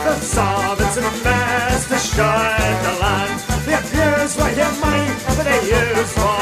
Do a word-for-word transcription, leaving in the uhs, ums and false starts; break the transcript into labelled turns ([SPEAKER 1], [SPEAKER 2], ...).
[SPEAKER 1] the servants and the masters shine the land. They abuse for your money, but they use for